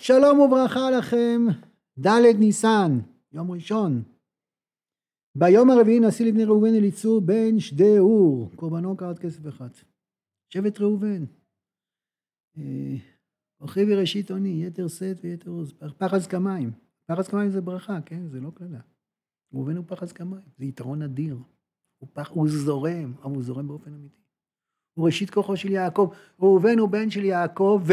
שלום וברכה לכם, ד' ניסן, יום ראשון. ביום הרביעי נשיא לבני ראובן אליצור בן שדה אור, קורבנו קרת כסף אחד. שבט ראובן. אוכי וראשית עוני, יתר שאת ויתר עוז, פחז כמיים. פחז כמיים זה ברכה, כן? זה לא כללה. ראובן הוא פחז כמיים, זה יתרון אדיר. הוא זורם, אבל הוא זורם באופן אמיתי. הוא ראשית כוחו של יעקב. ראובן הוא בן של יעקב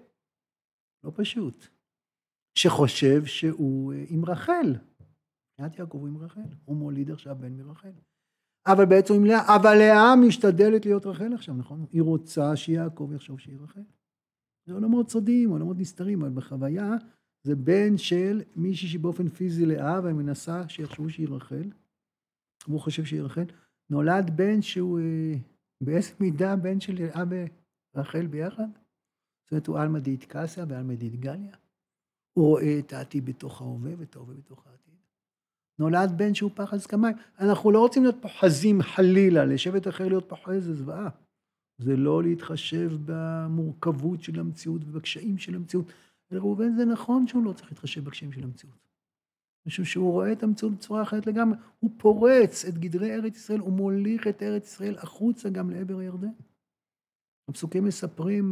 לא פשוט. שחושב שהוא עם רחל. מבחינת יעקב הוא עם רחל. הוא מוליד עכשיו בן מרחל. אבל בעצם עם לאה. אבל לאה משתדלת להיות רחל עכשיו, נכון? היא רוצה שיעקב יחשוב שהיא רחל. זה עולמות סודיים, עולמות נסתרים, אבל בחוויה זה בן של מישהי שבאופן פיזי לאה, והיא מנסה שיחשבו שהיא רחל. והוא חושב שהיא רחל. נולד בן שהוא באיזה מידה בן של לאה ורחל ביחד. זאת אומרת, הוא אלמא דאיטקסיה ואלמא דאיטגליה. הוא רואה את העתיד בתוך ההווה ואת ההווה בתוך העתיד. נולד בן שהוא פחז כמיים. אנחנו לא רוצים להיות פוחזים חלילה, לשבט אחר להיות פוחז זה זוועה. זה לא להתחשב במורכבות של המציאות ובקשיים של המציאות. לראובן זה נכון שהוא לא צריך להתחשב בקשיים של המציאות. משום שהוא רואה את המציאות בצורה אחרת לגמרי. הוא פורץ את גדרי ארץ ישראל, הוא מוליך את ארץ ישראל החוצה גם לעבר הירדן. הפסוקים מספרים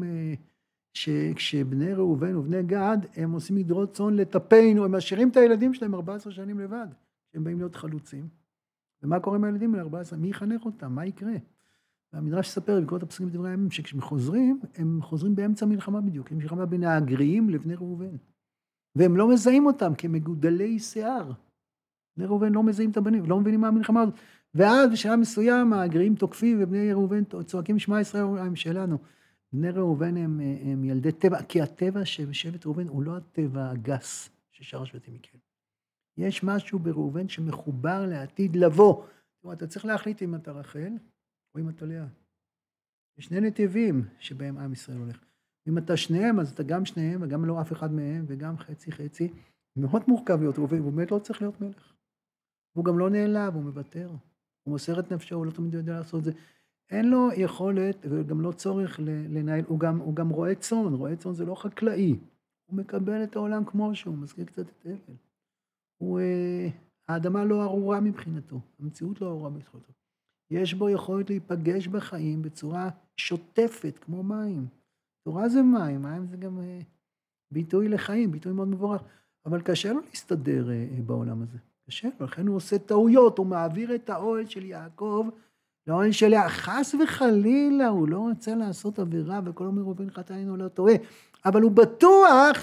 שכשבני ראובן ובני גד, הם עושים מגדרות צאן לטפנו, הם משאירים את הילדים שלהם 14 שנים לבד, הם באים להיות חלוצים. ומה קורה עם הילדים ל-14? מי יחנך אותם? מה יקרה? והמדרש ספר, בקרוא את הפסוקים בדברי הימים, שכשהם חוזרים, הם חוזרים באמצע מלחמה בדיוק, הם מלחמה בין האגריים לבני ראובן. והם לא מזהים אותם כמגודלי שיער. בני ראובן לא מזהים את הבנים, לא מבינים מה המלחמה הזאת. ואז בשלב מסוים, האגריים תוקפים, ובני ראובן צועקים שמע ישראל הם שלנו. בני ראובן הם ילדי טבע, כי הטבע שבשבט ראובן הוא לא הטבע הגס ששאר השבטים מכירים. יש משהו בראובן שמחובר לעתיד לבוא. אתה צריך להחליט אם אתה רחל או אם אתה לאה. יש שני נתיבים שבהם עם ישראל הולך. אם אתה שניהם, אז אתה גם שניהם, וגם לא אף אחד מהם, וגם חצי חצי. מאוד מורכב להיות ראובן, הוא באמת לא צריך להיות מלך. הוא גם לא נעלב, הוא מוותר. הוא מוסר את נפשו, הוא לא תמיד יודע לעשות את זה. אין לו יכולת, וגם לא צורך לנהל, הוא גם רואה צאן, רואה צאן זה לא חקלאי. הוא מקבל את העולם כמו שהוא, מזכיר קצת את הבל. האדמה לא ארורה מבחינתו, המציאות לא ארורה מבחינתו. יש בו יכולת להיפגש בחיים בצורה שוטפת, כמו מים. תורה זה מים, מים זה גם ביטוי לחיים, ביטוי מאוד מבורך. אבל קשה לו להסתדר בעולם הזה. קשה לו, לכן הוא עושה טעויות, הוא מעביר את האוהל של יעקב, לאוהל של לאה, חס וחלילה, הוא לא רוצה לעשות עבירה, וכל אומר ראובן חטאינו לא טועה. אבל הוא בטוח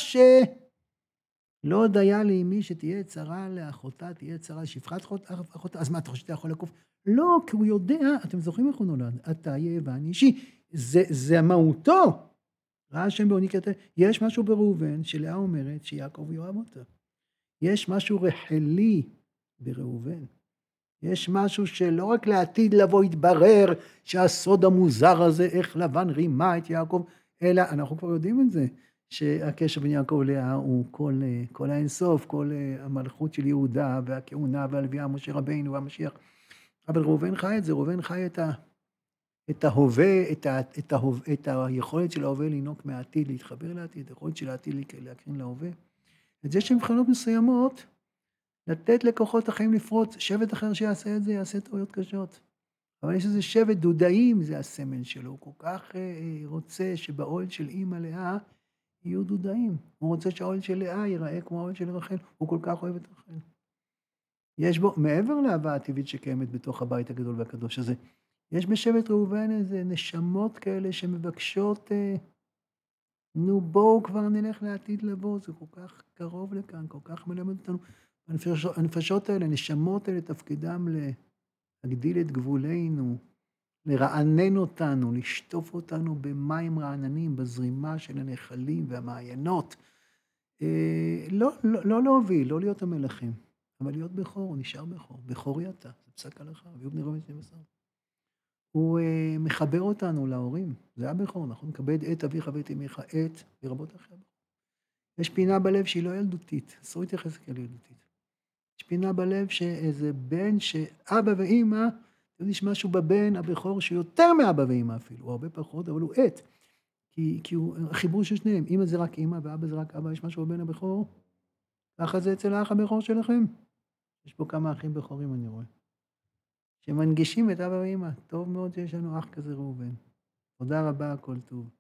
לא עוד היה לאמי שתהיה צרה לאחותה, תהיה צרה לשפחת אחותה, אז מה אתה חושב שאתה יכול לקוף? לא, כי הוא יודע, אתם זוכרים איך הוא נולד, אתה יאבן אישי, זה מהותו. ראה השם בעוני כתב, יש משהו בראובן שלאה אומרת שיעקב יאהב אותה. יש משהו רחלי בראובן. יש משהו שלא רק לעתיד לבוא יתברר שהסוד המוזר הזה, איך לבן רימה את יעקב, אלא אנחנו כבר יודעים את זה, שהקשר בין יעקב ולאה הוא כל האינסוף, כל המלכות של יהודה והכהונה והלוויה, משה רבינו והמשיח. אבל ראובן חי את זה, ראובן חי את ההווה, את היכולת של ההווה לינוק מהעתיד, להתחבר לעתיד, היכולת של העתיד להקרין להווה. את זה שמבחינות מסוימות, לתת לכוחות החיים לפרוץ, שבט אחר שיעשה את זה, יעשה טעויות קשות. אבל יש איזה שבט דודאים, זה הסמל שלו, הוא כל כך רוצה שבאוהל של אמא לאה, יהיו דודאים. הוא רוצה שהאוהל של לאה ייראה כמו האוהל של רחל, הוא כל כך אוהב את רחל. יש בו, מעבר לאהבה הטבעית שקיימת בתוך הבית הגדול והקדוש הזה, יש בשבט ראובן איזה נשמות כאלה שמבקשות, נו בואו כבר נלך לעתיד לבוא, זה כל כך קרוב לכאן, כל כך מלמד אותנו. הנפשות האלה, נשמות האלה, תפקידם להגדיל את גבולנו, לרענן אותנו, לשטוף אותנו במים רעננים, בזרימה של הנחלים והמעיינות. לא להוביל, לא להיות המלכים, אבל להיות בכור, הוא נשאר בכור. בכורי אתה, זה פסק הלכה, ויהיו בני ראובן 12. הוא מחבר אותנו להורים, זה הבכור, נכון? כבד את אביך ואת אמך, את לרבות אחר. יש פינה בלב שהיא לא ילדותית, אסור להתייחס כאל ילדותית. יש פינה בלב שאיזה בן שאבא ואמא, יש משהו בבן הבכור שיותר מאבא ואמא אפילו, הוא הרבה פחות, אבל הוא את. כי הוא החיבור של שניהם, אמא זה רק אמא ואבא זה רק אבא, יש משהו בבן הבכור, ככה זה אצל האח הבכור שלכם. יש פה כמה אחים בכורים אני רואה, שמנגישים את אבא ואמא. טוב מאוד שיש לנו אח כזה ראובן. תודה רבה, כל טוב.